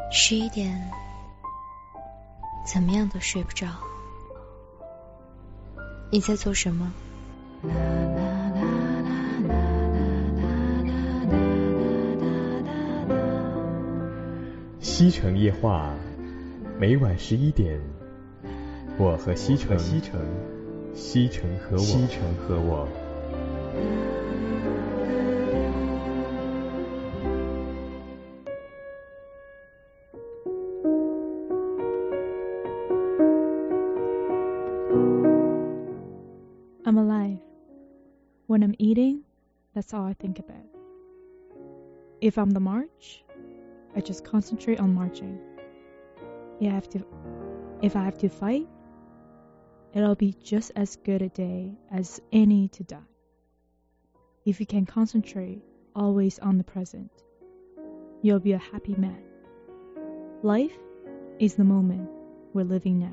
11点，怎么样都睡不着。你在做什么？ 西城夜话，每晚11点，我和西城，西城和我。 I'm alive. When I'm eating, that's all I think about. If I'm the march, I just concentrate on marching. If I have to fight, it'll be just as good a day as any to die. If you can concentrate always on the present, you'll be a happy man. Life is the moment we're living now.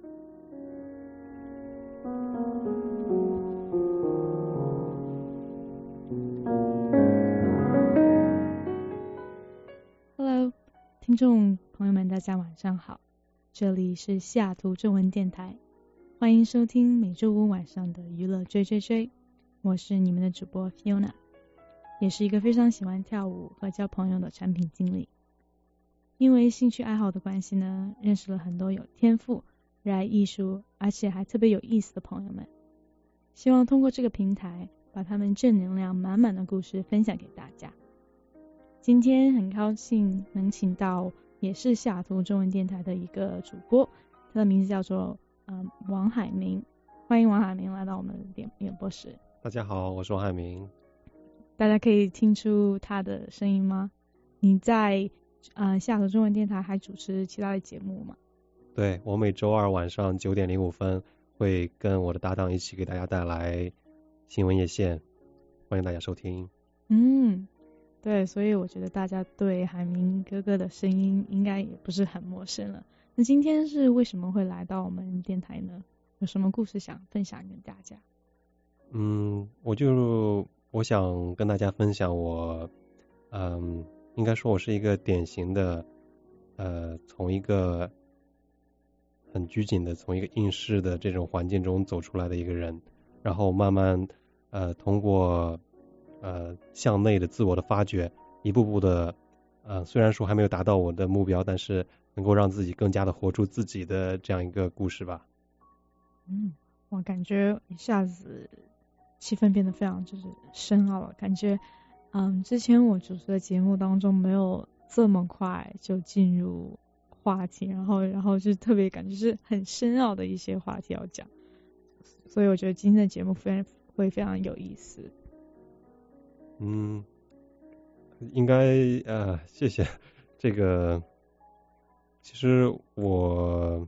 Hello， 听众朋友们，大家晚上好，这里是西雅图中文电台，欢迎收听每周五晚上的娱乐追追追，我是你们的主播 Fiona， 也是一个非常喜欢跳舞和交朋友的产品经理。因为兴趣爱好的关系呢，认识了很多有天赋、热爱艺术，而且还特别有意思的朋友们。希望通过这个平台，把他们正能量满满的故事分享给大家。今天很高兴能请到也是西雅图中文电台的一个主播，他的名字叫做王海明，欢迎王海明来到我们的演播室。 大家好，我是王海明。 大家可以听出他的声音吗？你在西雅图中文电台还主持其他的节目吗？ 对，我每周二晚上9点05分会跟我的搭档一起给大家带来新闻夜线，欢迎大家收听。 对，所以我觉得大家对海明哥哥的声音应该也不是很陌生了。那今天是为什么会来到我们电台呢？有什么故事想分享给大家？ 我想跟大家分享我，应该说我是一个典型的，从一个很拘谨的，从一个应试的这种环境中走出来的一个人，然后慢慢，通过向内的自我的发掘，一步步的，虽然说还没有达到我的目标，但是能够让自己更加的活出自己的这样一个故事吧。 我感觉一下子气氛变得非常就是深奥了，感觉之前我主持的节目当中没有这么快就进入话题，然后就特别感觉是很深奥的一些话题要讲，所以我觉得今天的节目会非常有意思。 应该谢谢。这个其实我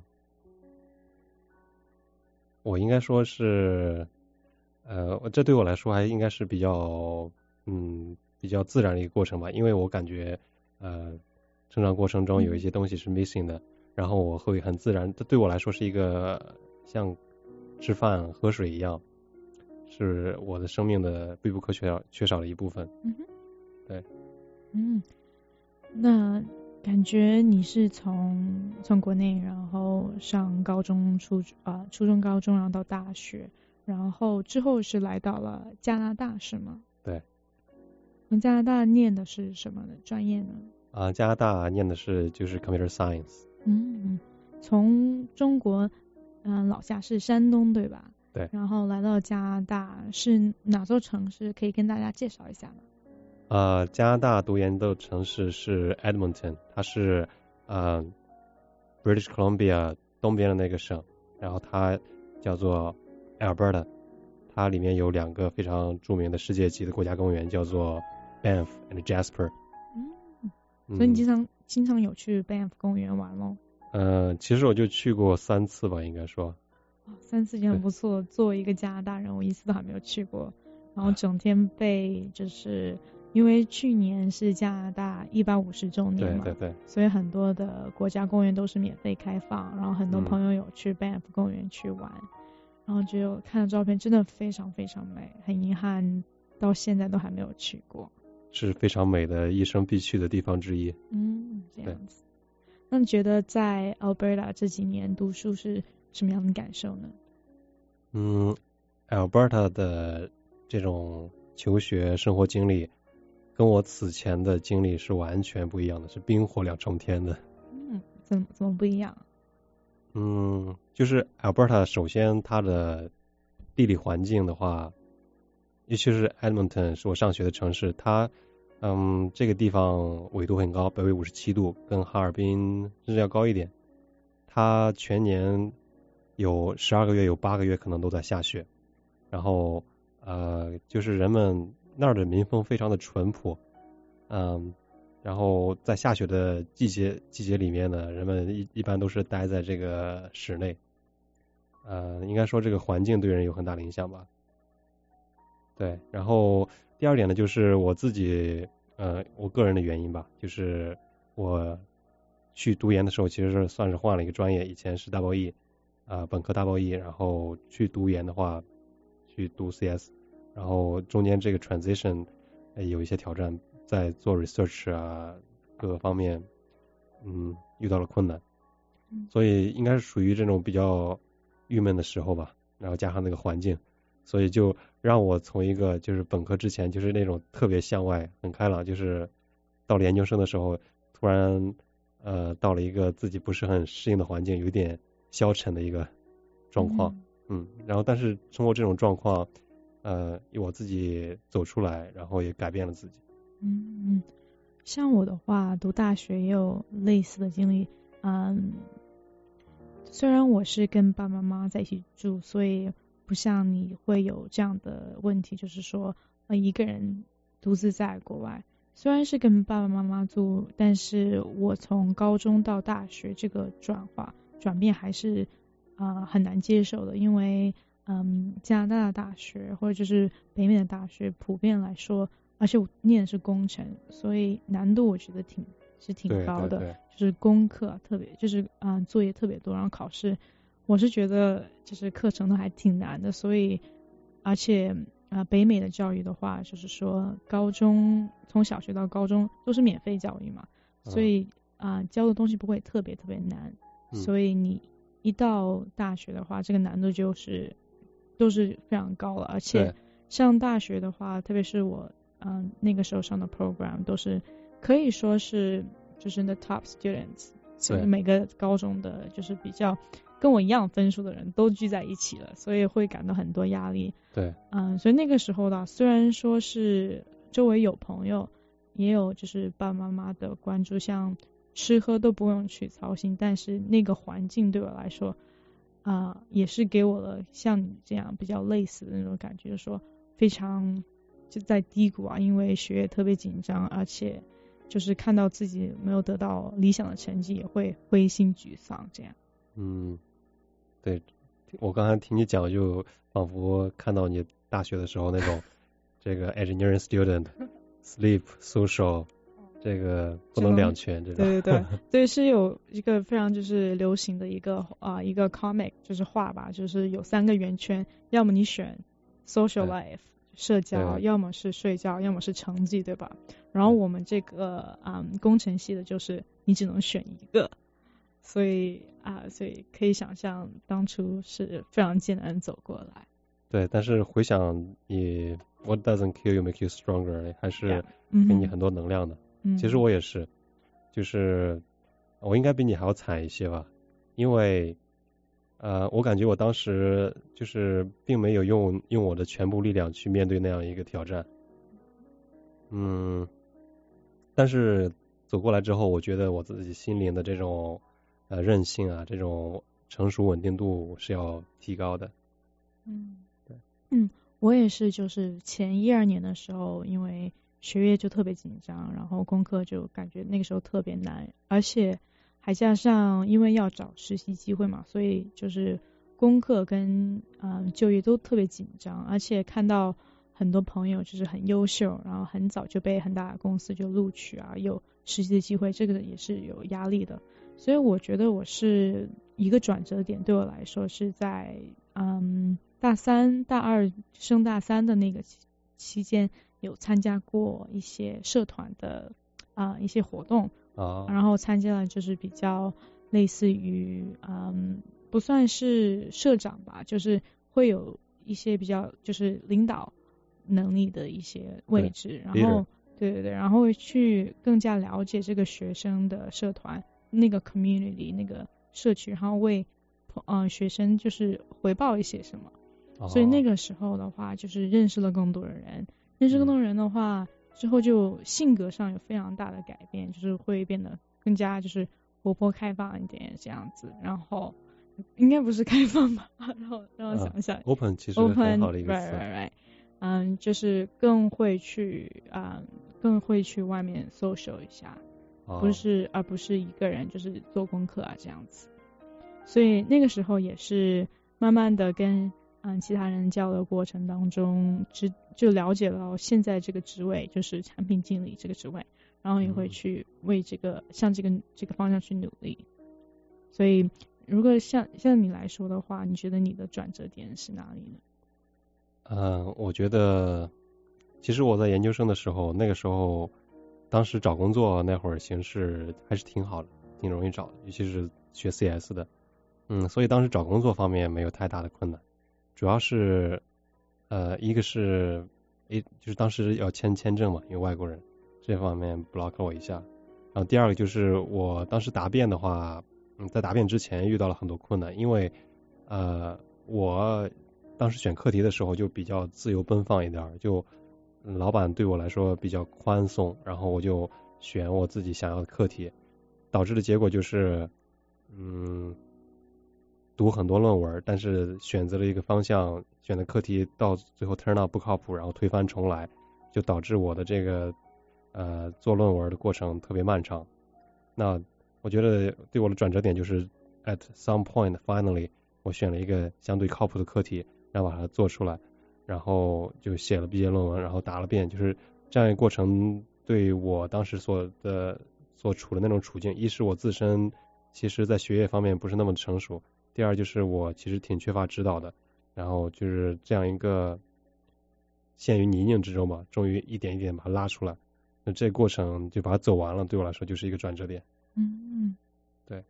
应该说是这对我来说还应该是比较自然的一个过程吧，因为我感觉成长过程中有一些东西是 missing 的，然后我会很自然，这对我来说是一个像吃饭喝水一样，是我的生命的必不可缺少的一部分。对。 那感觉你是从国内然后上高中初中高中然后到大学，然后之后是来到了加拿大是吗？ 对。 加拿大念的是什么的专业呢？ 加拿大念的是就是 computer science。 从中国老家是山东对吧？ 对。 然后来到加拿大是哪座城市？可以跟大家介绍一下吗？ 加拿大读研的城市是 Edmonton， 它是British Columbia 东边的那个省，然后它叫做 Alberta， 它里面有2个非常著名的世界级的国家公园，叫做 Banff and Jasper。 所以你经常有去 Banff 公园玩咯？ 其实我就去过3次吧，应该说。 3次已经很不错，作为一个加拿大人，我1次都还没有去过，然后整天被就是因为去年是加拿大150周年嘛， 对， 所以很多的国家公园都是免费开放，然后很多朋友有去 Banff 公园去玩，然后就看到照片真的非常非常美，很遗憾到现在都还没有去过。 是非常美的一生必去的地方之一。 这样子。 那你觉得在 Alberta 这几年读书是什么样的感受呢 ？Alberta 的这种求学生活经历跟我此前的经历是完全不一样的，是冰火两重天的。 怎么不一样？ 就是 Alberta 首先它的地理环境的话，尤其是 Edmonton 是我上学的城市，它这个地方纬度很高，北纬57度，跟哈尔滨甚至要高一点。它全年有12个月有8个月可能都在下雪，然后就是人们那儿的民风非常的淳朴，然后在下雪的季节里面呢，人们一般都是待在这个室内，应该说这个环境对人有很大的影响吧。对，然后第二点呢，就是我自己我个人的原因吧，就是我去读研的时候，其实是算是换了一个专业，以前是 double E， 本科 double E， 然后去读研的话，去读 CS， 然后中间这个 transition 有一些挑战，在做 research 啊各个方面，遇到了困难，所以应该是属于这种比较郁闷的时候吧，然后加上那个环境，所以就让我从一个就是本科之前就是那种特别向外很开朗，就是到了研究生的时候突然到了一个自己不是很适应的环境，有点消沉的一个状况，然后但是通过这种状况我自己走出来，然后也改变了自己。 像我的话读大学也有类似的经历，虽然我是跟爸爸妈妈在一起住，所以不像你会有这样的问题，就是说一个人独自在国外。虽然是跟爸爸妈妈住，但是我从高中到大学这个转变还是很难接受的，因为加拿大的大学或者就是北美的大学普遍来说，而且我念的是工程，所以难度我觉得挺高的， 对， 就是功课特别就是作业特别多，然后考试我是觉得就是课程都还挺难的，所以而且北美的教育的话，就是说高中从小学到高中都是免费教育嘛，所以教的东西不会特别难，所以你一到大学的话，这个难度都是非常高了，而且上大学的话，特别是我那个时候上的 program 都是可以说是就是 the top students， 就是每个高中的就是比较跟我一样分数的人都聚在一起了，所以会感到很多压力。 对， 所以那个时候呢，虽然说是周围有朋友，也有就是爸爸妈妈的关注，像吃喝都不用去操心，但是那个环境对我来说也是给我了像你这样比较类似的那种感觉，就是说非常就在低谷因为学业特别紧张，而且就是看到自己没有得到理想的成绩也会灰心沮丧这样。 对，我刚才听你讲，就仿佛看到你大学的时候那种这个 engineering student sleep social 这个不能两全这种。 对，是有一个非常就是流行的一个comic 就是画吧，就是有3个圆圈，要么你选 social life 社交，要么是睡觉，要么是成绩，对吧？然后我们这个工程系的就是你只能选一个，所以可以想象当初是非常艰难走过来。 对，但是回想你 what doesn't kill you make you stronger 还是给你很多能量的。其实我也是，就是我应该比你还要惨一些吧，因为我感觉我当时就是并没有用我的全部力量去面对那样一个挑战。但是走过来之后，我觉得我自己心灵的这种韧性啊，这种成熟稳定度是要提高的。 对。我也是，就是前1-2年的时候，因为学业就特别紧张，然后功课就感觉那个时候特别难，而且还加上因为要找实习机会嘛，所以就是功课跟就业都特别紧张，而且看到很多朋友就是很优秀，然后很早就被很大的公司就录取有实习的机会，这个也是有压力的。所以我觉得我是一个转折点，对我来说是在大3、大2升大3的那个期间有参加过一些社团的一些活动， 然后参加了就是比较类似于不算是社长吧，就是会有一些比较就是领导能力的一些位置，然后对，然后去更加了解这个学生的社团那个 community 那个社区，然后为学生就是回报一些什么。所以那个时候的话就是认识了更多的人，认识更多人的话之后就性格上有非常大的改变，就是会变得更加就是活泼开放一点这样子。然后应该不是开放吧，然后让我想一下 open 其实很好的一个词。 right，就是更会去外面 social 一下，而不是一个人就是做功课啊这样子。所以那个时候也是慢慢的跟其他人交流过程当中就了解到现在这个职位就是产品经理这个职位，然后也会去为向这个方向去努力。所以如果像你来说的话，你觉得你的转折点是哪里呢？ 我觉得其实我在研究生的时候，那个时候当时找工作那会儿形势还是挺好的，挺容易找的，尤其是学 CS 的。所以当时找工作方面没有太大的困难，主要是一个是就是当时要签证嘛，因为外国人，这方面 block 了我一下。然后第二个就是我当时答辩的话，在答辩之前遇到了很多困难，因为我当时选课题的时候就比较自由奔放一点，就老板对我来说比较宽松，然后我就选我自己想要的课题，导致的结果就是读很多论文，但是选择了一个方向，选的课题到最后 turn out 不靠谱，然后推翻重来，就导致我的这个做论文的过程特别漫长。那我觉得对我的转折点就是 at some point finally 我选了一个相对靠谱的课题，然后把它做出来，然后就写了毕业论文，然后答了辩，就是这样一个过程对我当时所处的那种处境，一是我自身其实在学业方面不是那么成熟，第二就是我其实挺缺乏指导的，然后就是这样一个陷于泥泞之中吧，终于一点一点把它拉出来，那这个过程就把它走完了，对我来说就是一个转折点。对。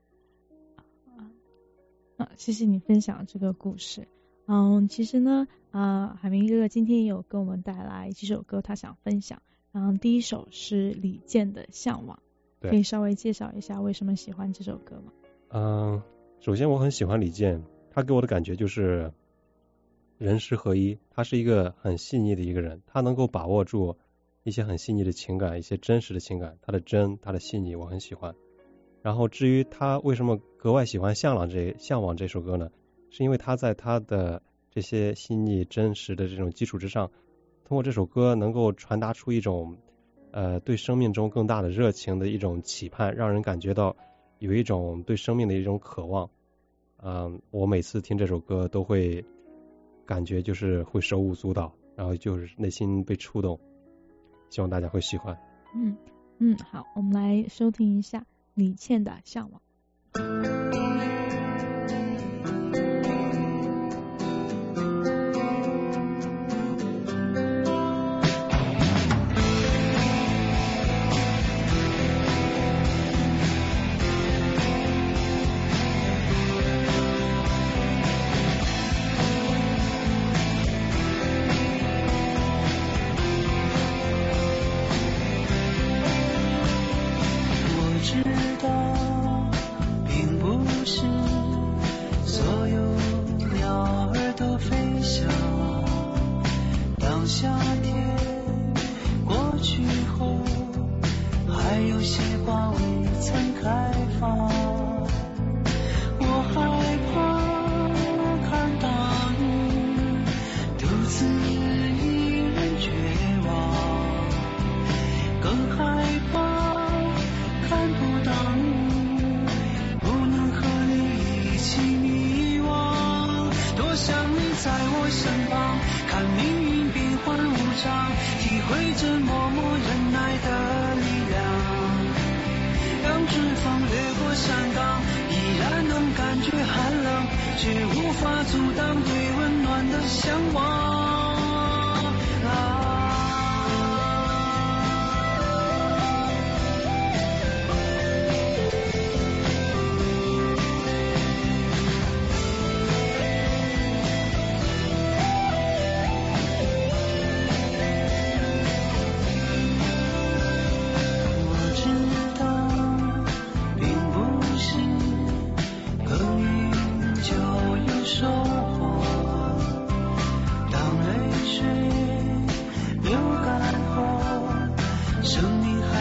谢谢你分享这个故事。其实呢海明哥哥今天也有跟我们带来几首歌他想分享。第一首是李健的《向往》，可以稍微介绍一下为什么喜欢这首歌吗？ 首先我很喜欢李健，他给我的感觉就是人诗合一，他是一个很细腻的一个人，他能够把握住一些很细腻的情感，一些真实的情感，他的真，他的细腻我很喜欢。然后至于他为什么格外喜欢向往这首歌呢，是因为他在他的这些细腻真实的这种基础之上，通过这首歌能够传达出一种对生命中更大的热情的一种期盼，让人感觉到有一种对生命的一种渴望。我每次听这首歌都会感觉就是会手舞足蹈，然后就是内心被触动，希望大家会喜欢。 好，我们来收听一下李健的《向往》。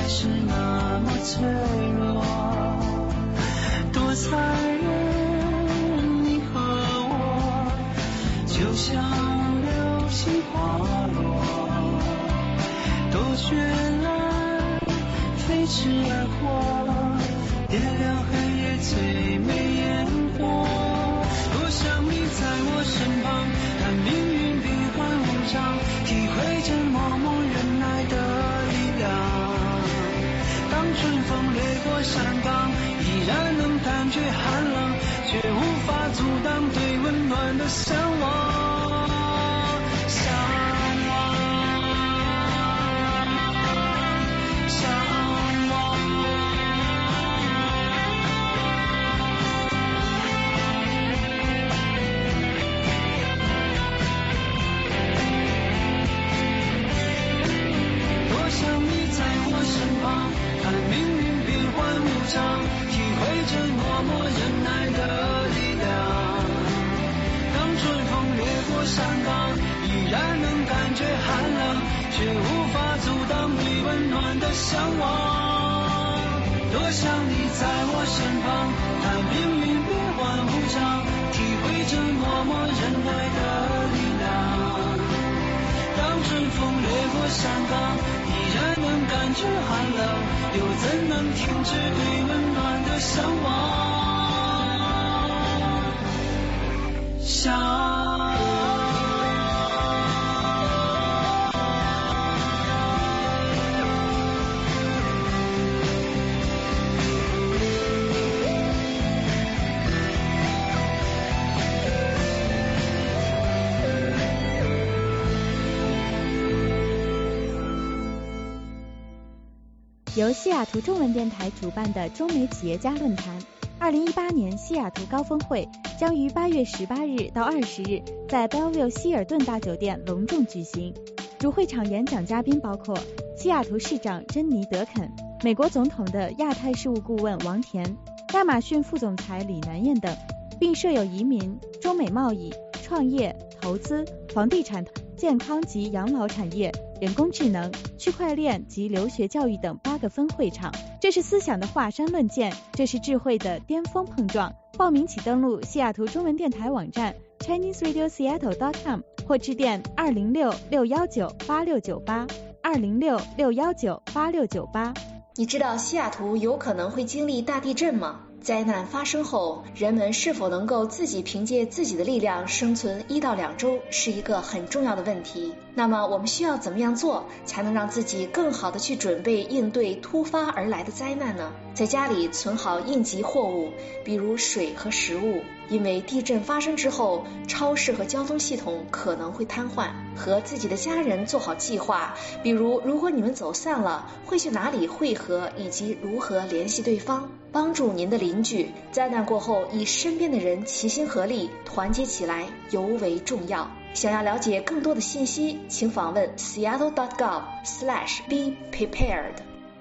还是那么脆弱，多残忍，你和我就像流星滑落，多绚烂，飞驰而过，点亮黑夜最美烟火。多想你在我身旁，看命运变幻无常，体会着默默忍耐的力量。当春风掠过山岗，依然能感觉寒冷，却无法阻挡对温暖的向往。向往，向往。多想你在我身旁，看命运变幻无常，体会着默默忍耐的力量。当春风掠过山岗，依然能感觉寒冷，却无法阻挡对温暖的向往。多想你在我身旁，看命运变幻无常，体会着默默忍耐的力量。当春风掠过山岗，依然能感觉寒冷，又怎能停止对温暖的向往？ 由西雅图中文电台主办的中美企业家论坛2018年西雅图高峰会将于8月18日到20日在 Bellevue 希尔顿大酒店隆重举行。主会场演讲嘉宾包括西雅图市长珍妮·德肯、美国总统的亚太事务顾问王田、亚马逊副总裁李南燕等，并设有移民、中美贸易、创业、投资、房地产、健康及养老产业、人工智能、区块链及留学教育等8个分会场。这是思想的华山论剑，这是智慧的巅峰碰撞。报名请登录西雅图中文电台网站 ChineseRadioSeattle.com 或致电206-619-8698 206-619-8698。 你知道西雅图有可能会经历大地震吗？灾难发生后，人们是否能够自己凭借自己的力量生存1到2周，是一个很重要的问题。那么我们需要怎么样做，才能让自己更好的去准备应对突发而来的灾难呢？在家里存好应急货物，比如水和食物，因为地震发生之后，超市和交通系统可能会瘫痪。和自己的家人做好计划，比如如果你们走散了，会去哪里会合，以及如何联系对方。帮助您的邻居，灾难过后与身边的人齐心合力，团结起来尤为重要。想要了解更多的信息，请访问 seattle.gov/beprepared。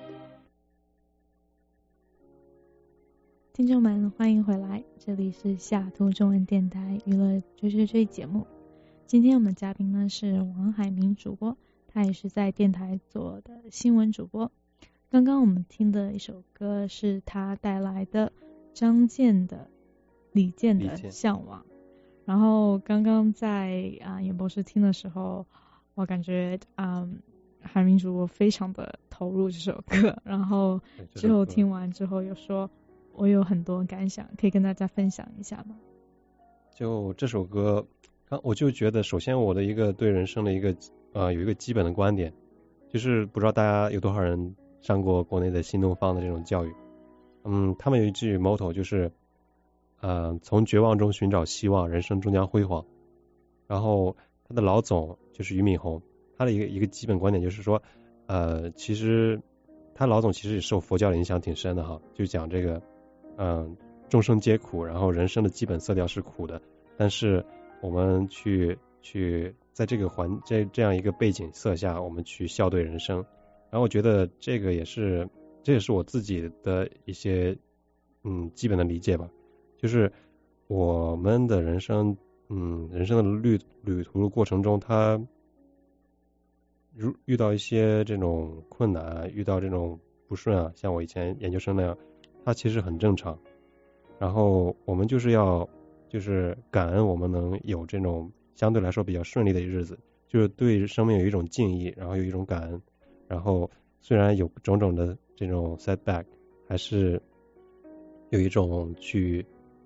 听众们，欢迎回来，这里是西雅图中文电台娱乐追节目。今天我们的嘉宾呢是王海明主播，他也是在电台做的新闻主播。刚刚我们听的一首歌是他带来的张健的李健的向往。然后刚刚在演播室听的时候，我感觉海明主播非常的投入这首歌，然后之后听完之后有说我有很多感想，可以跟大家分享一下吗？ 就这首歌，我就觉得首先我的一个对人生的一个有一个基本的观点，就是不知道大家有多少人上过国内的新东方的这种教育。他们有一句 motto 就是从绝望中寻找希望，人生终将辉煌。然后他的老总就是俞敏洪，他的一个基本观点就是说其实他老总其实也受佛教的影响挺深的哈，就讲这个众生皆苦，然后人生的基本色调是苦的，但是我们去在这个这样一个背景色下，我们去笑对人生。然后我觉得这也是我自己的一些基本的理解吧，就是我们的人生人生的旅途的过程中，他遇到一些这种困难，遇到这种不顺啊，像我以前研究生那样，它其实很正常。然后我们就是感恩我们能有这种相对来说比较顺利的日子，就是对生命有一种敬意，然后有一种感恩。然后虽然有种种的这种 setback， 还是有一种去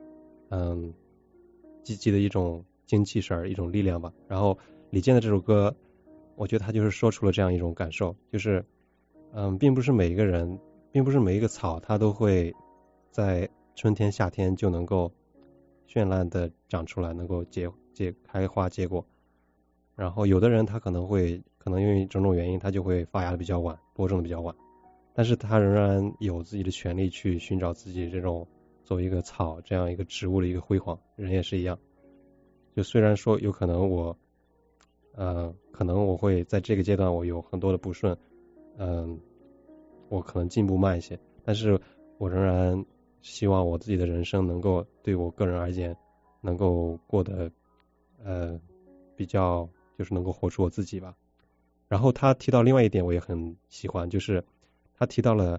积极的一种精气神，一种力量吧。然后李健的这首歌，我觉得他就是说出了这样一种感受，就是并不是每一个草它都会在春天夏天就能够绚烂的长出来，能够开花结果。然后有的人他可能因为种种原因，他就会发芽的比较晚，播种的比较晚，但是他仍然有自己的权利去寻找自己这种作为一个草这样一个植物的一个辉煌。人也是一样，就虽然说有可能我会在这个阶段我有很多的不顺，我可能进步慢一些，但是我仍然希望我自己的人生能够对我个人而言能够过得比较就是能够活出我自己吧。然后他提到另外一点我也很喜欢，就是他提到了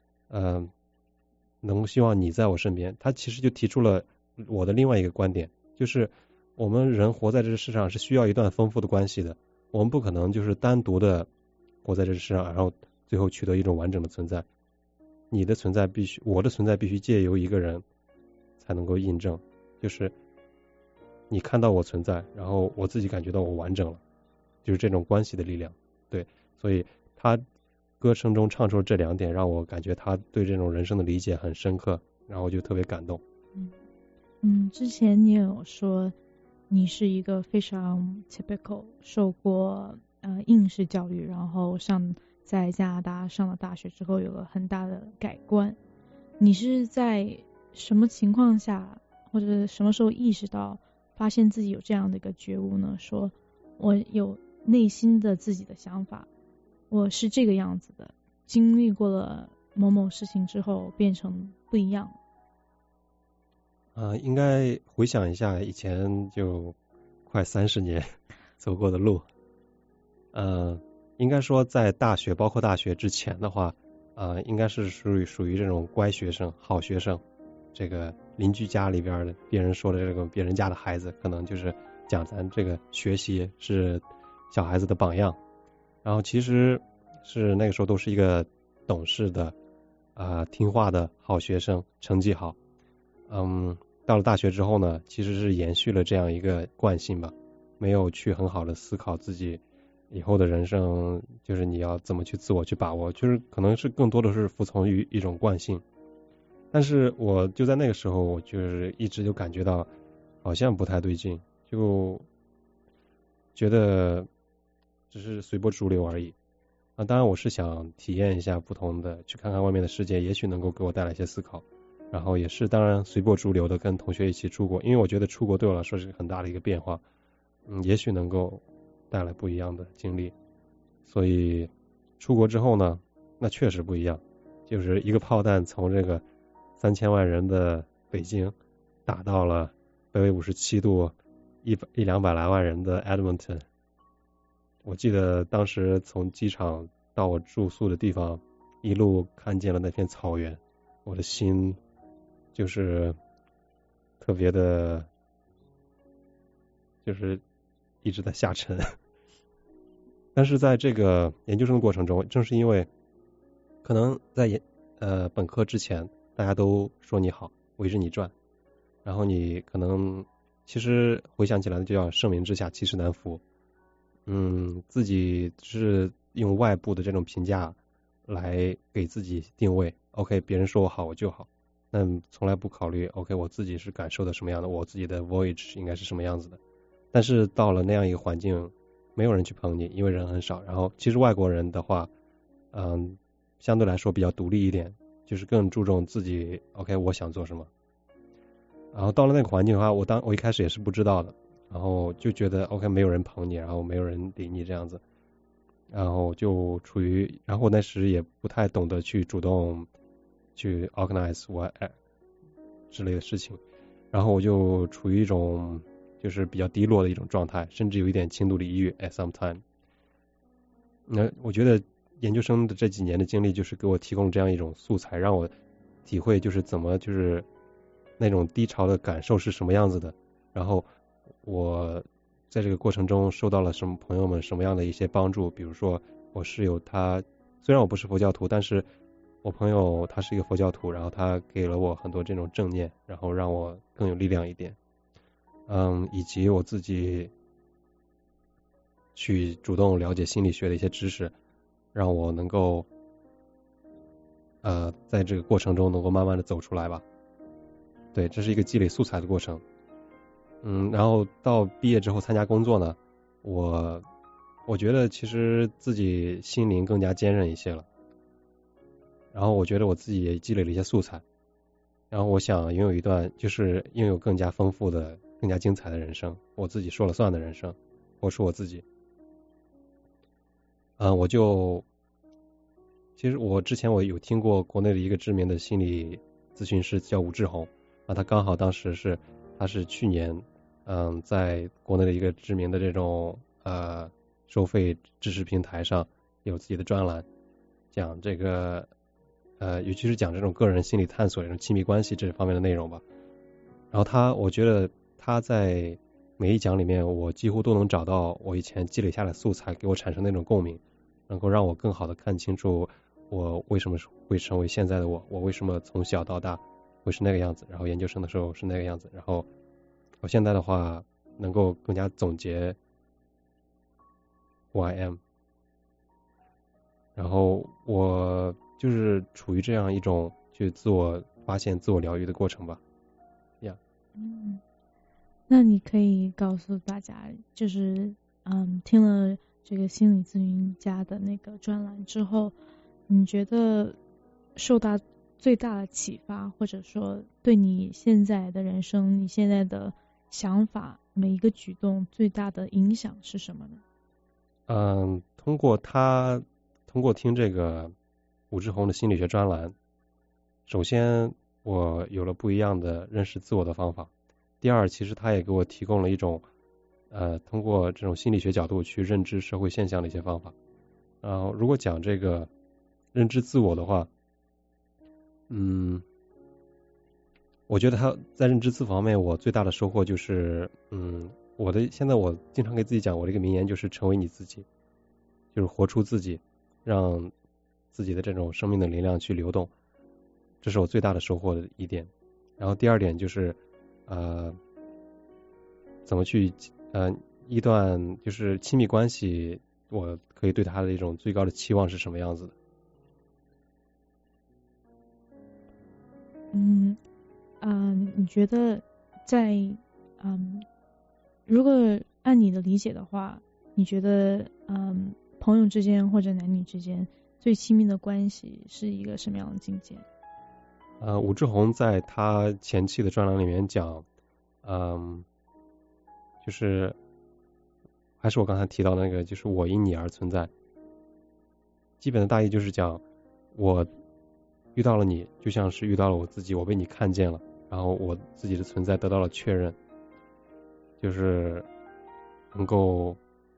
能希望你在我身边。他其实就提出了我的另外一个观点，就是我们人活在这个世上是需要一段丰富的关系的，我们不可能就是单独的活在这个世上，然后最后取得一种完整的存在。我的存在必须借由一个人才能够印证，就是你看到我存在，然后我自己感觉到我完整了，就是这种关系的力量。对，所以他歌声中唱出了这两点，让我感觉他对这种人生的理解很深刻，然后我就特别感动。 之前你也有说你是一个非常 typical 受过应试教育，然后在加拿大上了大学之后有了很大的改观。你是在什么情况下或者什么时候意识到发现自己有这样的一个觉悟呢？说我有内心的自己的想法，我是这个样子的，经历过了某某事情之后变成不一样。 应该回想一下以前就快30年走过的路。应该说在大学包括大学之前的话，应该是属于这种乖学生好学生，这个邻居家里边的别人说的这个别人家的孩子，可能就是讲咱这个学习是小孩子的榜样。然后其实是那个时候都是一个懂事的听话的好学生，成绩好。到了大学之后呢，其实是延续了这样一个惯性吧，没有去很好的思考自己以后的人生，就是你要怎么去自我去把握，就是可能是更多的是服从于一种惯性。但是我就在那个时候，我就是一直就感觉到好像不太对劲，就觉得只是随波逐流而已。当然我是想体验一下不同的，去看看外面的世界，也许能够给我带来一些思考。然后也是当然随波逐流的跟同学一起出国，因为我觉得出国对我来说是很大的一个变化，也许能够带来不一样的经历。所以出国之后呢，那确实不一样，就是一个炮弹从这个3000万人的北京打到了北纬57度100-200来万人的 Edmonton。 我记得当时从机场到我住宿的地方，一路看见了那片草原，我的心就是特别的，就是一直在下沉。但是在这个研究生的过程中，正是因为可能在本科之前大家都说你好，围着你转，然后你可能其实回想起来就叫盛名之下其实难副。自己是用外部的这种评价来给自己定位， OK 别人说我好我就好，那从来不考虑 OK 我自己是感受的什么样的，我自己的 voyage 应该是什么样子的。但是到了那样一个环境，没有人去捧你，因为人很少。然后其实外国人的话相对来说比较独立一点，就是更注重自己 OK 我想做什么。然后到了那个环境的话，我一开始也是不知道的，然后就觉得 OK 没有人捧你，然后没有人理你这样子，然后就然后我那时也不太懂得去主动去 organize 我之类的事情，然后我就处于一种就是比较低落的一种状态，甚至有一点轻度的抑郁 at some time。那我觉得研究生的这几年的经历，就是给我提供这样一种素材，让我体会就是怎么就是那种低潮的感受是什么样子的。然后我在这个过程中受到了什么朋友们什么样的一些帮助，比如说我室友他虽然我不是佛教徒，但是我朋友他是一个佛教徒，然后他给了我很多这种正念，然后让我更有力量一点。以及我自己去主动了解心理学的一些知识，让我能够在这个过程中能够慢慢的走出来吧。对，这是一个积累素材的过程。然后到毕业之后参加工作呢，我觉得其实自己心灵更加坚韧一些了，然后我觉得我自己也积累了一些素材，然后我想拥有更加丰富的更加精彩的人生，我自己说了算的人生，活出我自己。其实我之前有听过国内的一个知名的心理咨询师叫武志红，他刚好当时他是去年在国内的一个知名的这种收费知识平台上有自己的专栏，讲这个尤其是讲这种个人心理探索这种亲密关系这方面的内容吧。然后我觉得他在每一讲里面，我几乎都能找到我以前积累下来的素材，给我产生那种共鸣，能够让我更好的看清楚我为什么会成为现在的我为什么从小到大会是那个样子，然后研究生的时候是那个样子，然后我现在的话能够更加总结 who I am， 然后我就是处于这样一种去自我发现自我疗愈的过程吧。 那你可以告诉大家，就是听了这个心理咨询家的那个专栏之后，你觉得受到最大的启发，或者说对你现在的人生你现在的想法每一个举动最大的影响是什么呢？ 通过听这个武志红的心理学专栏，首先我有了不一样的认识自我的方法，第二其实他也给我提供了一种通过这种心理学角度去认知社会现象的一些方法。然后如果讲这个认知自我的话，我觉得他在认知自我方面我最大的收获就是现在我经常给自己讲，我这个名言就是成为你自己，就是活出自己，让自己的这种生命的力量去流动，这是我最大的收获的一点。然后第二点就是怎么去一段就是亲密关系，我可以对他的一种最高的期望是什么样子的。 你觉得在如果按你的理解的话，你觉得朋友之间或者男女之间最亲密的关系是一个什么样的境界？ 武志红在他前期的专栏里面讲，就是还是我刚才提到那个，就是我因你而存在。基本的大意就是讲，我遇到了你，就像是遇到了我自己，我被你看见了，然后我自己的存在得到了确认，就是能够，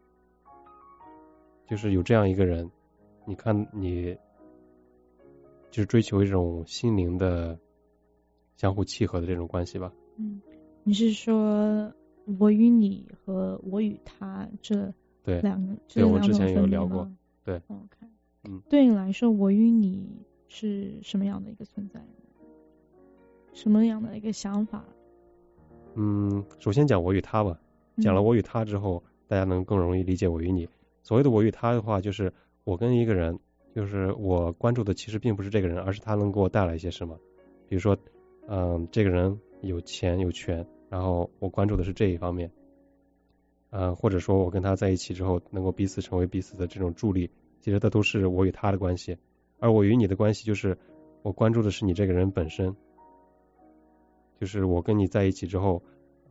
就是有这样一个人，你看你就是追求一种心灵的相互契合的这种关系吧。 你是说我与你和我与他这两个？ 对，我之前有聊过。对。 OK。对你来说，我与你是什么样的一个存在？什么样的一个想法？ 首先讲我与他吧。讲了我与他之后，大家能更容易理解我与你。所谓的我与他的话，就是我跟一个人，就是我关注的其实并不是这个人，而是他能给我带来一些什么。比如说，这个人有钱有权，然后我关注的是这一方面。或者说我跟他在一起之后，能够彼此成为彼此的这种助力，其实这都是我与他的关系。而我与你的关系，就是我关注的是你这个人本身，就是我跟你在一起之后，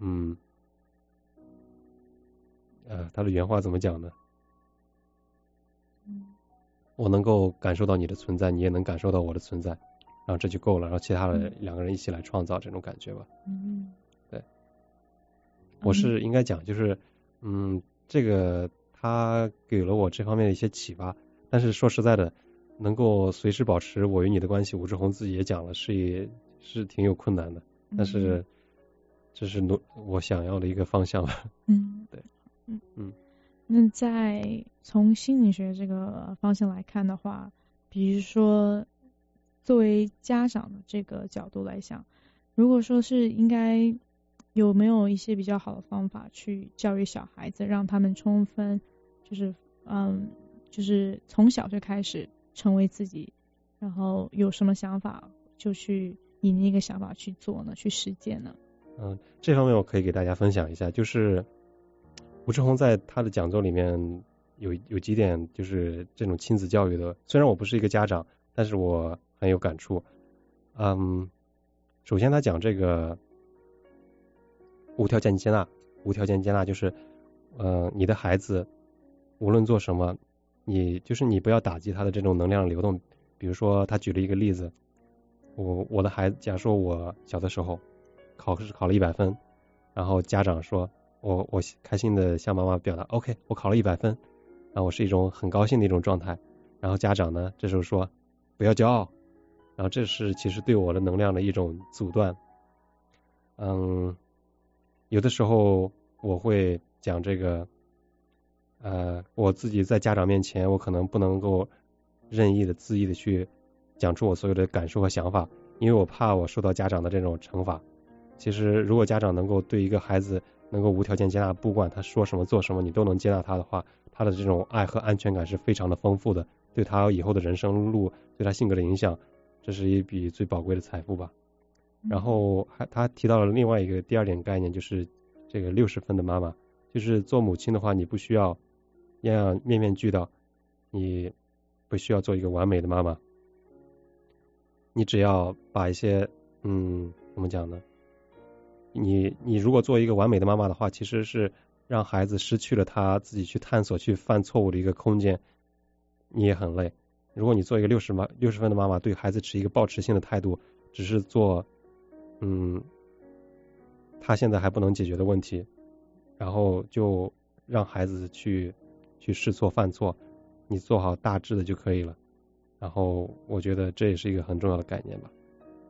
他的原话怎么讲呢？我能够感受到你的存在，你也能感受到我的存在，然后这就够了，然后其他的两个人一起来创造这种感觉吧。对，我是应该讲就是，这个他给了我这方面的一些启发， 但是说实在的，能够随时保持我与你的关系，武志红自己也讲了，是挺有困难的。但是这是我想要的一个方向吧。对。 那在从心理学这个方向来看的话，比如说作为家长的这个角度来想，如果说是应该有没有一些比较好的方法去教育小孩子，让他们充分就是从小就开始成为自己，然后有什么想法就去以那个想法去做呢，去实践呢？ 这方面我可以给大家分享一下，就是武志红在他的讲座里面有几点就是这种亲子教育的，虽然我不是一个家长，但是我很有感触。首先他讲这个无条件接纳，无条件接纳就是你的孩子无论做什么，你不要打击他的这种能量流动。比如说他举了一个例子，我的孩子，假如说我小的时候考试考了100分，然后家长说我开心的向妈妈表达 OK 我考了100分，然后我是一种很高兴的一种状态，然后家长呢这时候说不要骄傲，然后这是其实对我的能量的一种阻断。有的时候我会讲这个我自己在家长面前我可能不能够任意的恣意的去讲出我所有的感受和想法，因为我怕我受到家长的这种惩罚。其实如果家长能够对一个孩子能够无条件接纳，不管他说什么做什么你都能接纳他的话，他的这种爱和安全感是非常的丰富的，对他以后的人生路对他性格的影响，这是一笔最宝贵的财富吧。然后他提到了另外一个第二点概念，就是这个60分的妈妈，就是做母亲的话，你不需要样样面面俱到，你不需要做一个完美的妈妈，你只要把一些怎么讲呢，你如果做一个完美的妈妈的话，其实是让孩子失去了他自己去探索去犯错误的一个空间，你也很累。如果你做一个60分的妈妈，对孩子持一个抱持性的态度，只是做他现在还不能解决的问题，然后就让孩子去试错犯错，你做好大致的就可以了。然后我觉得这也是一个很重要的概念吧。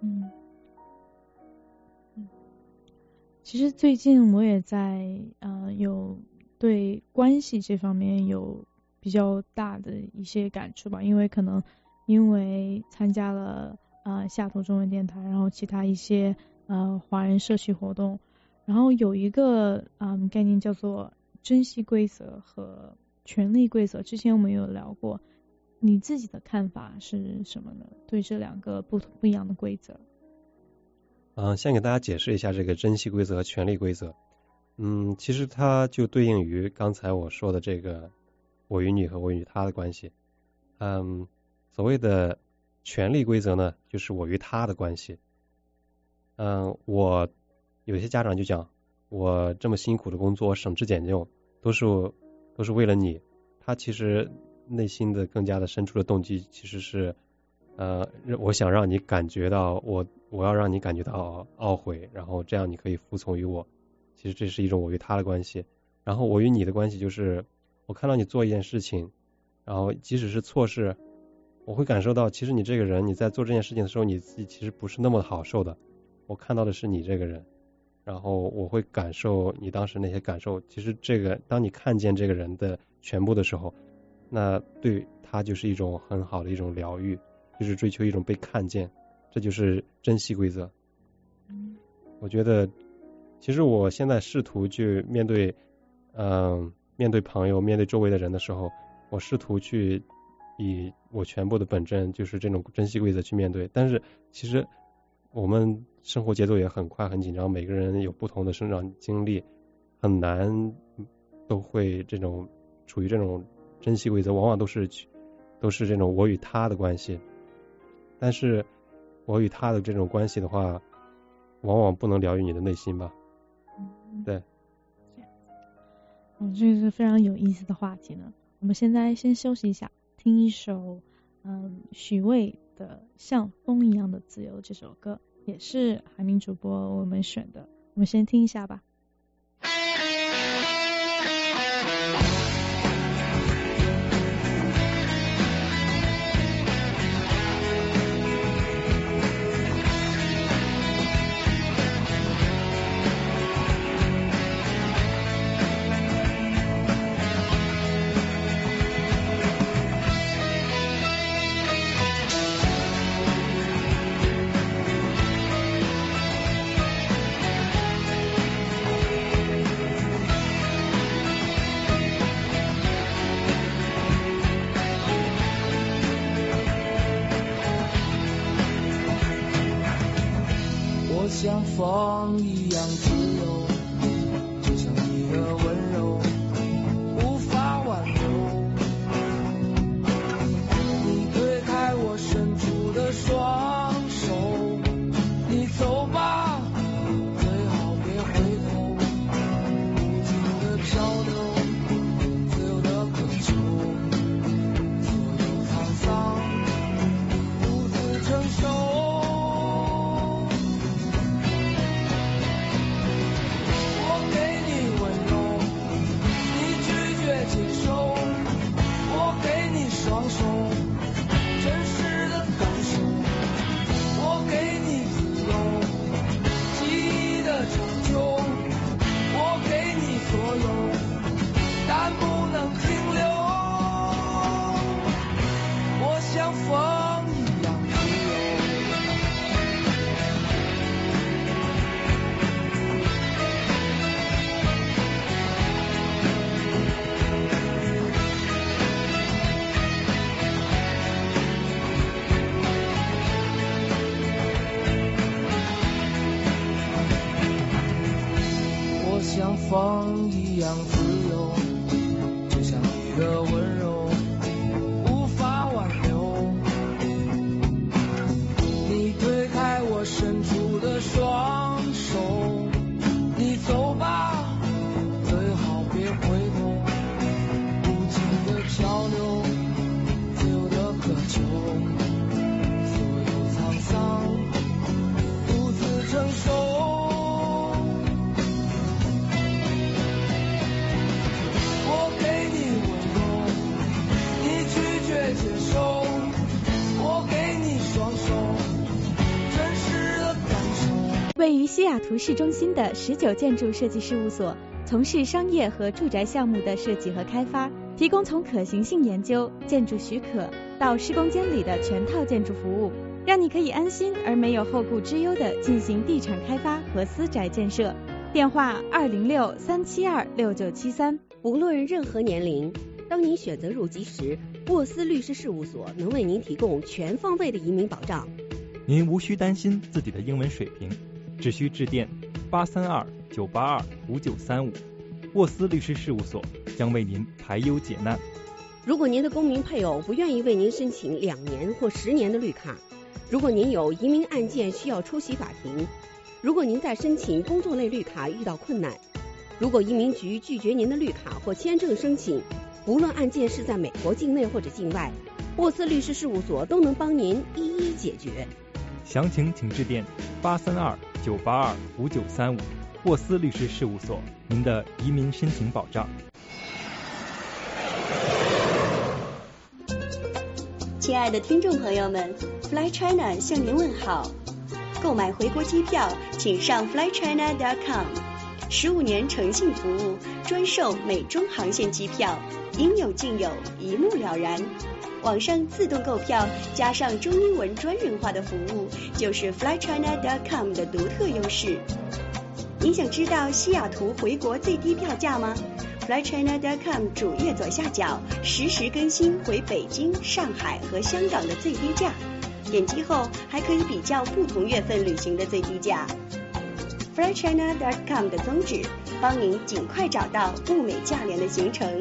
其实最近我也在有对关系这方面有比较大的一些感触吧，因为参加了西雅图中文电台，然后其他一些华人社区活动，然后有一个概念叫做珍惜规则和权利规则，之前我们有聊过，你自己的看法是什么呢？对这两个不一样的规则。 先给大家解释一下这个珍惜规则和权利规则。其实它就对应于刚才我说的这个我与你和我与他的关系。所谓的权利规则呢，就是我与他的关系。我有些家长就讲，我这么辛苦的工作，省吃俭用，都是为了你。他其实内心的更加的深处的动机，其实是我想让你感觉到我要让你感觉到懊悔，然后这样你可以服从于我。其实这是一种我与他的关系。然后我与你的关系就是我看到你做一件事情，然后即使是错事，我会感受到其实你这个人，你在做这件事情的时候你自己其实不是那么好受的，我看到的是你这个人，然后我会感受你当时那些感受。其实这个当你看见这个人的全部的时候，那对他就是一种很好的一种疗愈，就是追求一种被看见，这就是珍惜规则。我觉得其实我现在试图去面对朋友，面对周围的人的时候，我试图去以我全部的本真，就是这种珍惜规则去面对。但是其实我们生活节奏也很快很紧张，每个人有不同的生长经历，很难都会处于这种珍惜规则，往往都是这种我与他的关系。但是我与他的这种关系的话，往往不能疗愈你的内心吧。对， 这是非常有意思的话题呢。我们现在先休息一下，听一首许巍的《像风一样的自由》这首歌，也是海明主播我们选的，我们先听一下吧。 我像风一样自由，就像你的温柔无法挽留。你推开我伸出的双手，你走吧，最好别回头。无尽的漂流，自由的渴求，所有沧桑独自承受。像风一样自由，就像你的温柔无法挽留。你推开我伸出的双手，你走吧，最好别回头。无尽的漂流，自由的渴求，所有沧桑独自承受。 位于西雅图市中心的19建筑设计事务所，从事商业和住宅项目的设计和开发，提供从可行性研究、建筑许可到施工监理的全套建筑服务，让你可以安心而没有后顾之忧地进行地产开发和私宅建设。电话206-372-6973。 无论任何年龄，当您选择入籍时，沃斯律师事务所能为您提供全方位的移民保障。 您无需担心自己的英文水平，只需致电832-982-5935，沃斯律师事务所将为您排忧解难。 如果您的公民配偶不愿意为您申请2年或10年的绿卡，如果您有移民案件需要出席法庭，如果您在申请工作类绿卡遇到困难，如果移民局拒绝您的绿卡或签证申请，无论案件是在美国境内或者境外，沃斯律师事务所都能帮您一一解决。 详情请致电832-982-5935，沃斯律师事务所，您的移民申请保障。 亲爱的听众朋友们， Fly China 向您问好。购买回国机票请上 flychina.com，15 年诚信服务，专售美中航线机票，应有尽有，一目了然。网上自动购票加上中英文专人化的服务，就是 flychina.com 的独特优势。你想知道西雅图回国最低票价吗？ flychina.com 主页左下角实时更新回北京、上海和香港的最低价，点击后还可以比较不同月份旅行的最低价。flychina.com 的宗旨，帮您尽快找到物美价廉的行程。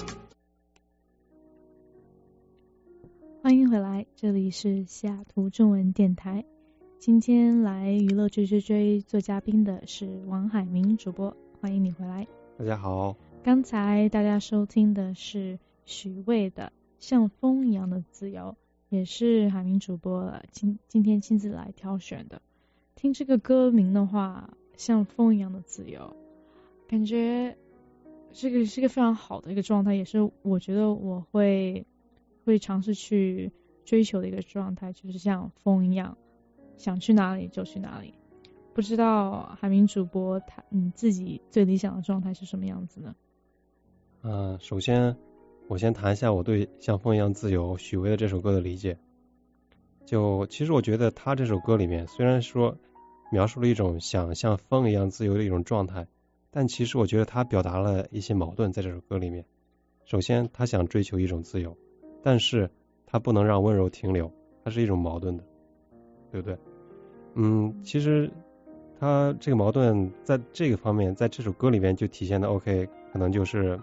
欢迎回来，这里是西雅图中文电台。今天来娱乐追追追做嘉宾的是王海明主播，欢迎你回来。 大家好。 刚才大家收听的是许巍的像风一样的自由，也是海明主播今天亲自来挑选的。听这个歌名的话，像风一样的自由，感觉这个是一个非常好的一个状态，也是我觉得我会尝试去追求的一个状态，就是像风一样，想去哪里就去哪里。不知道海明主播你自己最理想的状态是什么样子呢？ 首先我先谈一下我对像风一样自由许巍的这首歌的理解。其实我觉得他这首歌里面虽然说描述了一种想像风一样自由的一种状态，但其实我觉得他表达了一些矛盾在这首歌里面。首先他想追求一种自由，但是他不能让温柔停留，它是一种矛盾的，对不对？其实他这个矛盾在这个方面，在这首歌里面就体现的 OK， 可能就是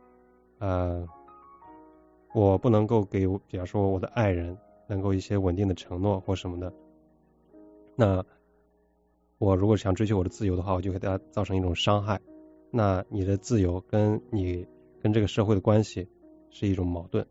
我不能够给比方说我的爱人能够一些稳定的承诺或什么的，那我如果想追求我的自由的话，我就给他造成一种伤害，那你的自由跟你跟这个社会的关系是一种矛盾。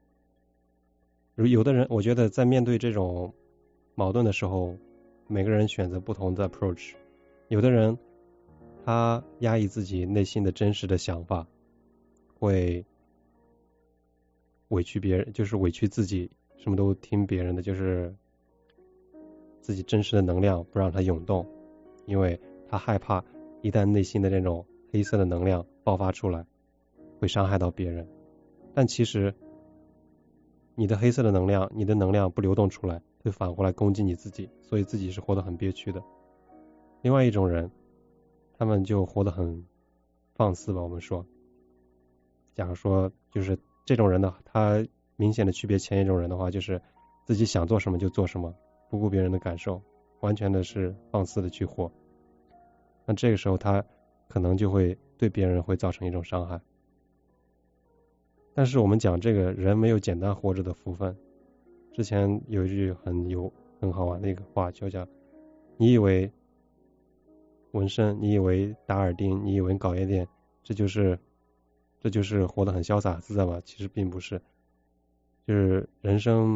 有的人我觉得在面对这种矛盾的时候，每个人选择不同的 approach， 有的人他压抑自己内心的真实的想法，会委屈别人，就是委屈自己，什么都听别人的，就是自己真实的能量不让它涌动，因为他害怕一旦内心的这种黑色的能量爆发出来，会伤害到别人。但其实你的黑色的能量，你的能量不流动出来，会反过来攻击你自己，所以自己是活得很憋屈的。另外一种人，他们就活得很放肆吧，我们说，假如说就是这种人呢，他明显的区别前一种人的话，就是自己想做什么就做什么，不顾别人的感受，完全的是放肆的去活。那这个时候他可能就会对别人会造成一种伤害。但是我们讲这个人没有简单活着的福分，之前有一句很好玩的一个话，就叫你以为纹身，你以为打耳钉，你以为搞夜店，这就是活得很潇洒自在吧？其实并不是，就是人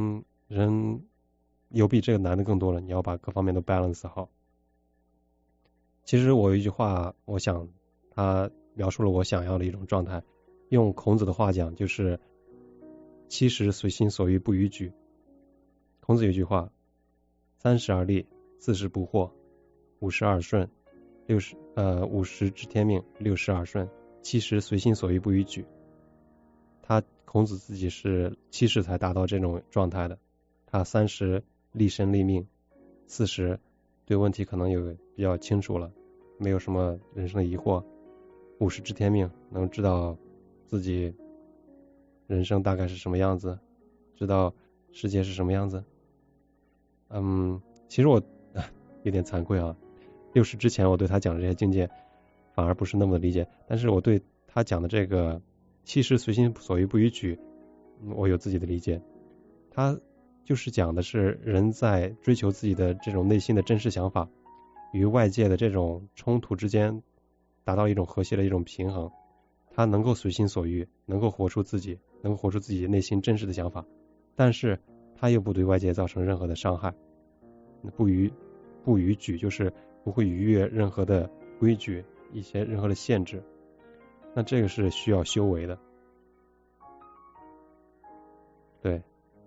有比这个难的更多了，你要把各方面都 balance 好。其实我有一句话，我想它描述了我想要的一种状态，用孔子的话讲，就是70随心所欲不逾矩。孔子有一句话：30而立，40不惑，50而顺，50知天命，60而顺，70随心所欲不逾矩。孔子自己是70才达到这种状态的，他30立身立命，40对问题可能有比较清楚了，没有什么人生的疑惑，50知天命，能知道自己人生大概是什么样子，知道世界是什么样子。其实我有点惭愧啊，60之前我对他讲的这些境界反而不是那么的理解，但是我对他讲的这个70随心所欲不逾矩，我有自己的理解。他就是讲的是人在追求自己的这种内心的真实想法与外界的这种冲突之间达到一种和谐的一种平衡，他能够随心所欲，能够活出自己内心真实的想法，但是他又不对外界造成任何的伤害，不逾矩，就是不会逾越任何的规矩，任何的限制。那这个是需要修为的。对。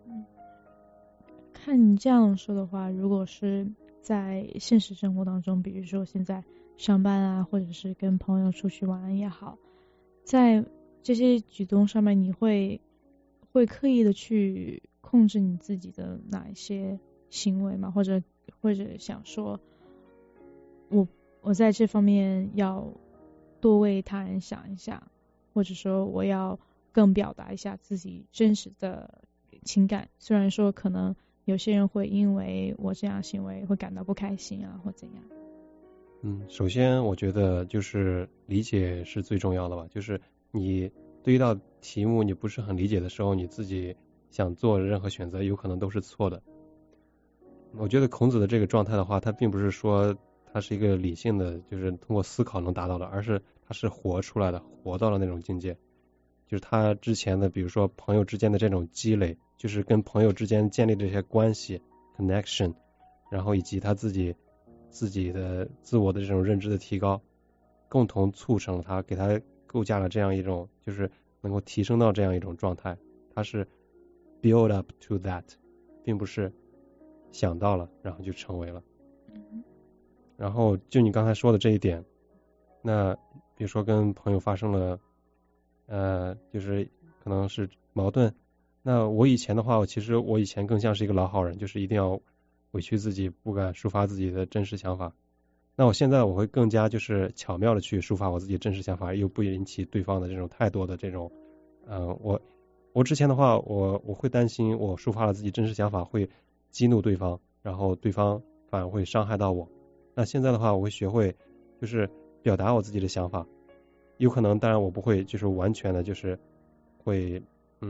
看你这样说的话，如果是在现实生活当中，比如说现在上班啊，或者是跟朋友出去玩也好，在这些举动上面，你会刻意的去控制你自己的哪一些行为吗？或者想说我在这方面要多为他人想一想，或者说我要更表达一下自己真实的情感，虽然说可能有些人会因为我这样行为会感到不开心啊，或怎样。 首先我觉得就是理解是最重要的吧，就是你对一道题目你不是很理解的时候，你自己想做任何选择有可能都是错的。我觉得孔子的这个状态的话，他并不是说他是一个理性的，就是通过思考能达到的，而是他是活出来的，活到了那种境界。就是他之前的比如说朋友之间的这种积累，就是跟朋友之间建立这些关系 connection， 然后以及他自己的自我的这种认知的提高，共同促成了他，给他构架了这样一种就是能够提升到这样一种状态。他是 build up to that， 并不是想到了然后就成为了。然后就你刚才说的这一点，那比如说跟朋友发生了就是可能是矛盾，那我以前的话，其实我以前更像是一个老好人，就是一定要委屈自己，不敢抒发自己的真实想法。那我现在我会更加就是巧妙的去抒发我自己真实想法，又不引起对方的这种太多的这种我之前的话我会担心我抒发了自己真实想法会激怒对方，然后对方反而会伤害到我。 那现在的话，我会学会就是表达我自己的想法，有可能当然我不会就是完全的就是会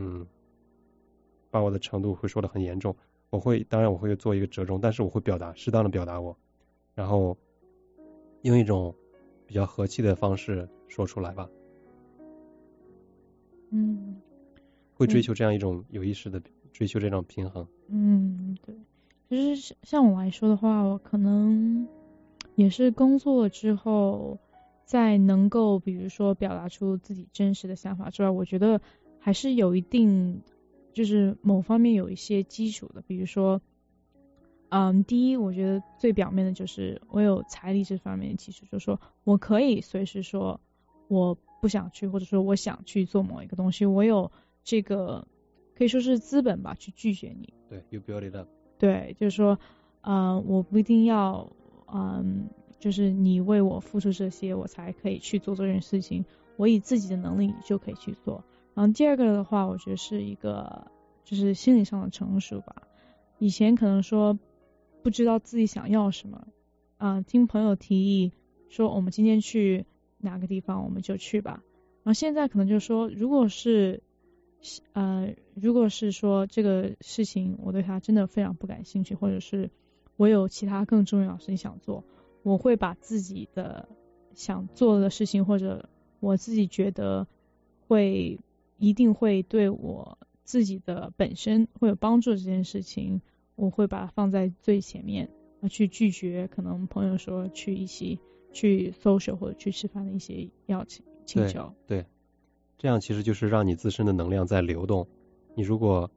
把我的程度会说得很严重，当然我会做一个折中，但是我会适当的表达我，然后用一种比较和气的方式说出来吧。会追求这样一种有意识的追求这种平衡。 对，就是像我来说的话，我可能也是工作之后，在能够比如说表达出自己真实的想法之外，我觉得还是有一定就是某方面有一些基础的，比如说第一，我觉得最表面的就是我有财力这方面的基础，就是说我可以随时说我不想去，或者说我想去做某一个东西，我有这个可以说是资本吧去拒绝你。 对 ，you build it up。 对，就是说我不一定要就是你为我付出这些我才可以去做这件事情，我以自己的能力就可以去做。然后第二个的话，我觉得是一个就是心理上的成熟吧。以前可能说不知道自己想要什么，听朋友提议说我们今天去哪个地方我们就去吧。然后现在可能就说如果是说这个事情我对它真的非常不感兴趣，或者是我有其他更重要的事情想做，我会把自己的想做的事情，或者我自己觉得一定会对我自己的本身会有帮助这件事情，我会把它放在最前面，去拒绝可能朋友说去一起去 social 或者去吃饭的一些邀请请求。 对，这样其实就是让你自身的能量在流动。你如果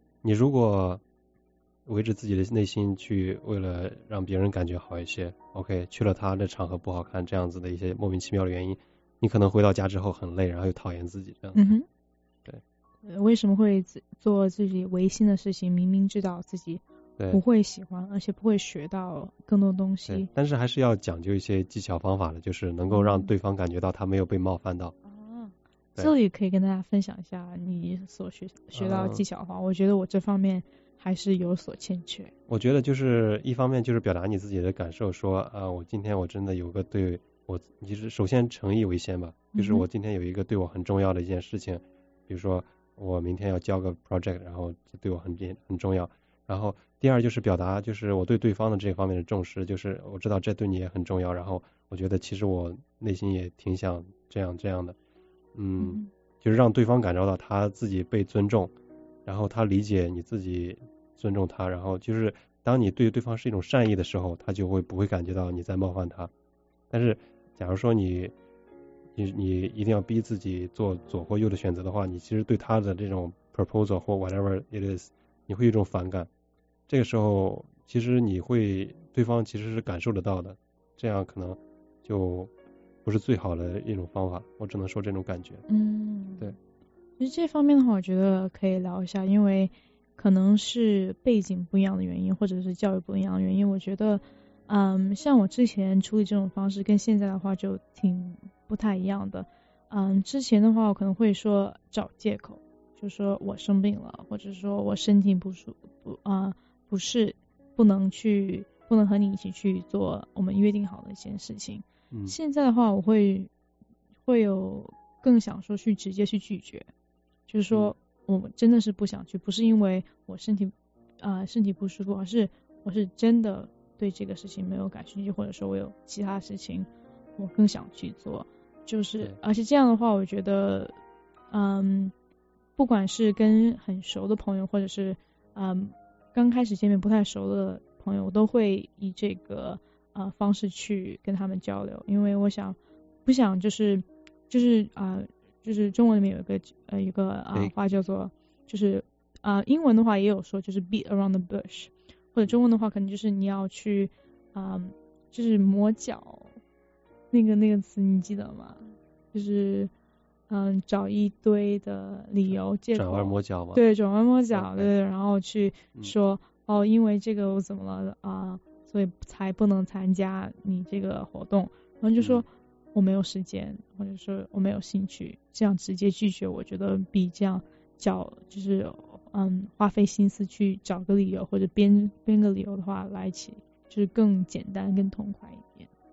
维持自己的内心去为了让别人感觉好一些 ，OK， 去了他的场合不好看，这样子的一些莫名其妙的原因，你可能回到家之后很累，然后又讨厌自己这样子。对。 为什么会做自己违心的事情？明明知道自己不会喜欢，而且不会学到更多东西。 但是还是要讲究一些技巧方法的，就是能够让对方感觉到他没有被冒犯到。 这里可以跟大家分享一下你所学到的技巧的话，我觉得我这方面还是有所欠缺。 我觉得就是一方面就是表达你自己的感受，说我今天我真的有个对我，其实首先诚意为先吧，就是我今天有一个对我很重要的一件事情，比如说我明天要交个 project， 然后对我很重要。然后第二就是表达就是我对对方的这方面的重视，就是我知道这对你也很重要，然后我觉得其实我内心也挺想这样的。就是让对方感受到他自己被尊重，然后他理解你自己尊重他，然后就是当你对对方是一种善意的时候，他就不会感觉到你在冒犯他。但是假如说你一定要逼自己做左或右的选择的话，你其实对他的这种 proposal 或 whatever it is， 你会有一种反感。这个时候其实对方其实是感受得到的，这样可能就不是最好的一种方法，我只能说这种感觉。对。 其实这方面的话，我觉得可以聊一下，因为可能是背景不一样的原因，或者是教育不一样的原因。我觉得，像我之前处理这种方式跟现在的话就挺不太一样的。之前的话我可能会说找借口，就说我生病了，或者说我身体不适，不能和你一起去做我们约定好的一件事情。现在的话我会有更想说去直接去拒绝，就是说我真的是不想去，不是因为我身体不舒服，而是我是真的对这个事情没有感兴趣，或者说我有其他事情我更想去做。就是而且这样的话我觉得不管是跟很熟的朋友，或者是刚开始见面不太熟的朋友，我都会以这个方式去跟他们交流。因为我不想就是中文里面有一个话叫做就是英文的话也有说就是 beat around the bush， 或者中文的话可能就是你要去就是磨脚，那个词你记得吗？就是找一堆的理由借口， 转弯抹角嘛。 对，转弯抹角，对，然后去说因为这个我怎么了所以才不能参加你这个活动，然后就说我没有时间，或者说我没有兴趣，这样直接拒绝，我觉得比这样就是花费心思去找个理由或者编个理由的话来起就是更简单更痛快一点。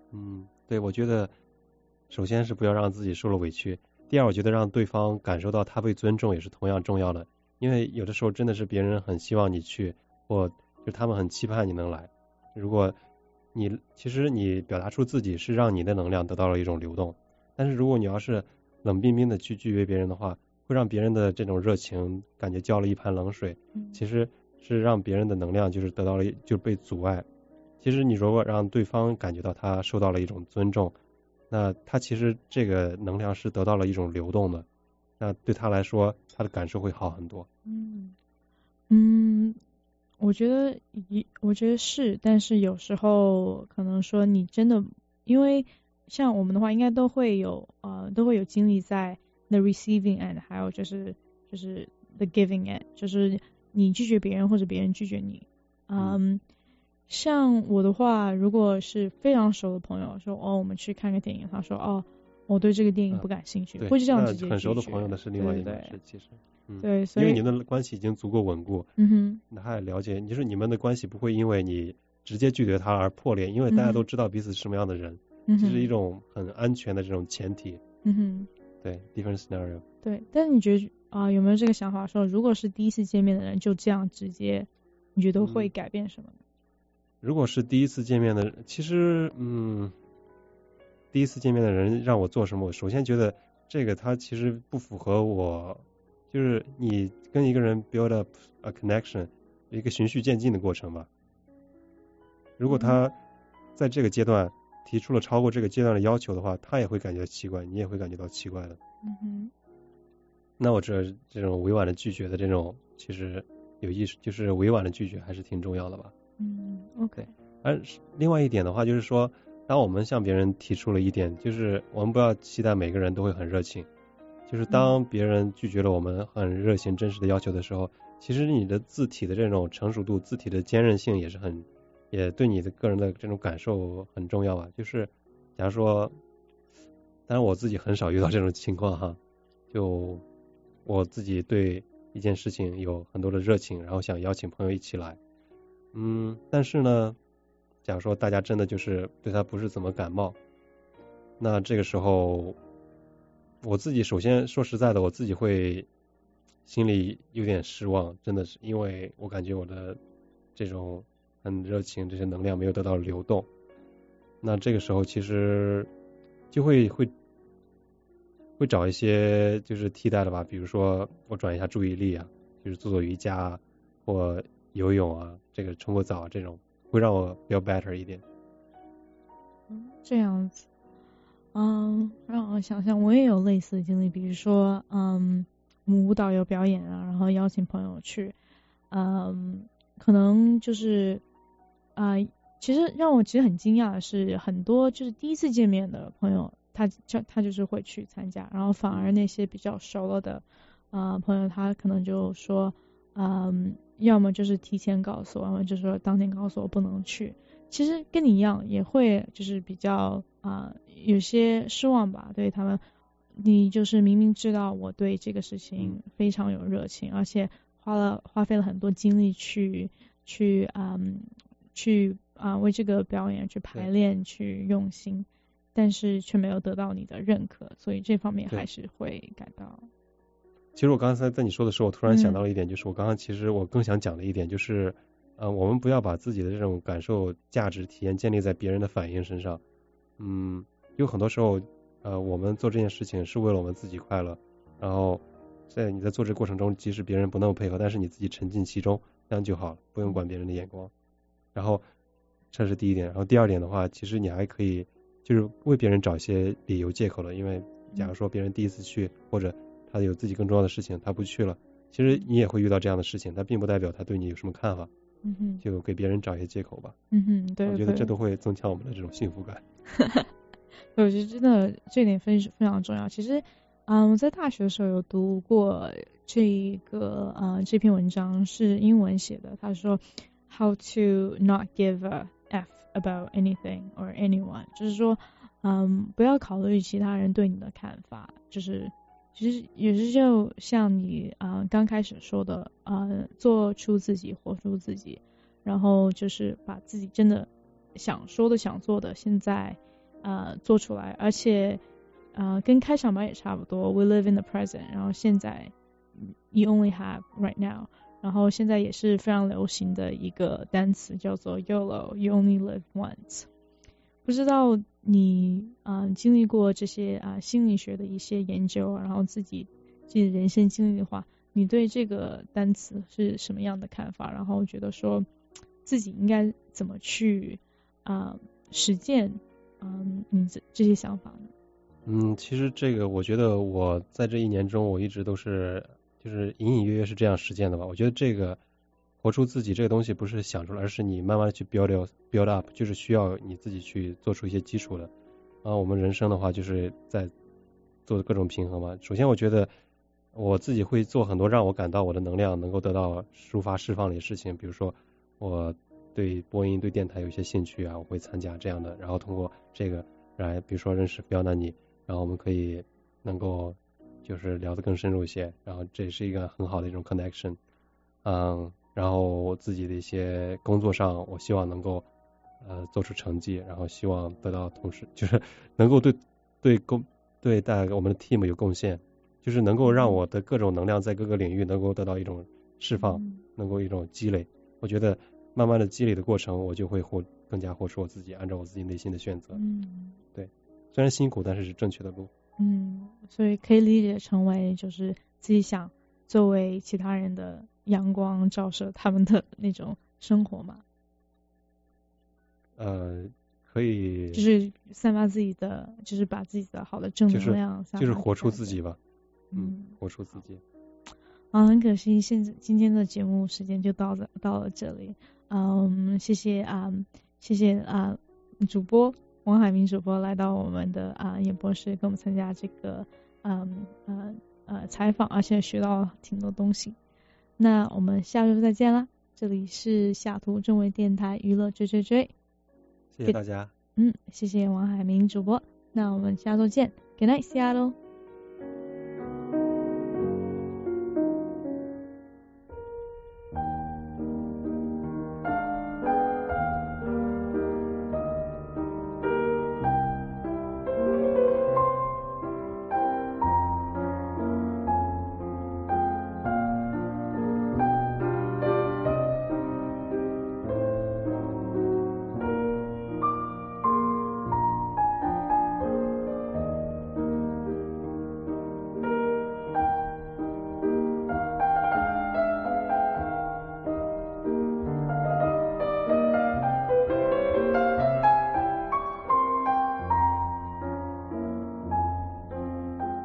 对，我觉得首先是不要让自己受了委屈，第二我觉得让对方感受到他被尊重也是同样重要的，因为有的时候真的是别人很希望你去，或就他们很期盼你能来，如果其实你表达出自己是让你的能量得到了一种流动，但是如果你要是冷冰冰的去拒绝别人的话，会让别人的这种热情感觉浇了一盆冷水，其实是让别人的能量就是得到了就被阻碍。其实你如果让对方感觉到他受到了一种尊重，那他其实这个能量是得到了一种流动的，那对他来说他的感受会好很多。 我觉得是，但是有时候可能说你真的，因为像我们的话应该都会有经历在 the receiving end， 还有就是 the giving end， 就是你拒绝别人或者别人拒绝你。像我的话，如果是非常熟的朋友说我们去看个电影，他说我对这个电影不感兴趣，会这样直接拒绝。 很熟的朋友那是另外一回事，其实。 对，所以因为你们的关系已经足够稳固，他也了解，就是你们的关系不会因为你直接拒绝他而破裂，因为大家都知道彼此是什么样的人，这是一种很安全的这种前提。对 ，different scenario。 对，但是你觉得有没有这个想法说，如果是第一次见面的人就这样直接，你觉得会改变什么呢？ 如果是第一次见面的人，其实第一次见面的人让我做什么，我首先觉得这个他其实不符合我。就是你跟一个人 build up a connection， 一个循序渐进的过程吧。如果他在这个阶段提出了超过这个阶段的要求的话，他也会感觉奇怪，你也会感觉到奇怪的。那我这种委婉的拒绝的这种，其实有意识，就是委婉的拒绝还是挺重要的吧。 OK。 而另外一点的话，就是说，当我们向别人提出了一点，就是我们不要期待每个人都会很热情。就是当别人拒绝了我们很热情真实的要求的时候，其实你的字体的这种成熟度，字体的坚韧性也对你的个人的这种感受很重要吧。就是假如说，当然我自己很少遇到这种情况哈，就我自己对一件事情有很多的热情，然后想邀请朋友一起来，但是呢，假如说大家真的就是对他不是怎么感冒，那这个时候我自己首先说实在的，我自己会心里有点失望，真的是因为我感觉我的这种很热情这些能量没有得到流动，那这个时候其实就会找一些就是替代的吧，比如说我转移一下注意力啊，就是做瑜伽啊，或游泳啊，这个冲个澡啊，这种会让我feel better一点。 这样子。让我想想，我也有类似的经历，比如说，我们舞蹈有表演啊，然后邀请朋友去，可能就是，其实让我很惊讶的是，很多就是第一次见面的朋友，他就是会去参加，然后反而那些比较熟了的，朋友，他可能就说，要么就是提前告诉我，要么就是说当天告诉我不能去。其实跟你一样，也会就是比较有些失望吧，对他们，你就是明明知道我对这个事情非常有热情，而且花费了很多精力去为这个表演去排练去用心，但是却没有得到你的认可，所以这方面还是会感到。 其实我刚才在你说的时候，我突然想到了一点，就是我刚刚其实我更想讲的一点就是。我们不要把自己的这种感受、价值、体验建立在别人的反应身上。有很多时候，我们做这件事情是为了我们自己快乐，然后在你在做这个过程中，即使别人不那么配合，但是你自己沉浸其中，这样就好了，不用管别人的眼光。然后这是第一点，然后第二点的话，其实你还可以就是为别人找一些理由借口了，因为假如说别人第一次去，或者他有自己更重要的事情，他不去了，其实你也会遇到这样的事情，他并不代表他对你有什么看法。就给别人找一些借口吧。 对， 我觉得这都会增强我们的这种幸福感。 我觉得真的这点非常重要。其实，我在大学的时候有读过这篇文章，是英文写的。他说 ，How to not give a f about anything or anyone， 就是说，不要考虑其他人对你的看法，就是其实也是就像你刚开始说的做出自己，活出自己，然后就是把自己真的想说的想做的现在做出来，而且跟开场白也差不多 We live in the present， 然后现在 You only have right now， 然后现在也是非常流行的一个单词叫做 YOLO You only live once。 不知道你经历过这些心理学的一些研究，然后自己人生经历的话，你对这个单词是什么样的看法？然后觉得说自己应该怎么去实践你这些想法呢？ 其实这个我觉得我在这一年中我一直都是就是隐隐约约是这样实践的吧。我觉得这个活出自己这个东西不是想出来，而是你慢慢的去 build up， 就是需要你自己去做出一些基础的。我们人生的话就是在做各种平衡嘛。首先我觉得我自己会做很多让我感到我的能量能够得到抒发释放的事情，比如说我对播音对电台有一些兴趣我会参加这样的，然后通过这个来比如说认识Fiona你，然后我们可以能够就是聊得更深入一些，然后这也是一个很好的一种 connection。然后我自己的一些工作上我希望能够做出成绩，然后希望得到同事就是能够对大家我们的 team 有贡献，就是能够让我的各种能量在各个领域能够得到一种释放，能够一种积累。我觉得慢慢的积累的过程，我就会更加活出我自己，按照我自己内心的选择。对，虽然辛苦，但是是正确的路。 所以可以理解成为就是自己想作为其他人的阳光照射他们的那种生活嘛。 可以就是散发自己的，就是把自己的好的正能量就是活出自己吧。活出自己。 很可惜今天的节目时间就到了这里。谢谢主播王海明主播来到我们的演播室跟我们参加这个采访，而且学到挺多东西。那我们下周再见啦，这里是西雅图中文电台娱乐追追追， 谢谢大家。 谢谢王海明主播，那我们下周见。 Good night Seattle。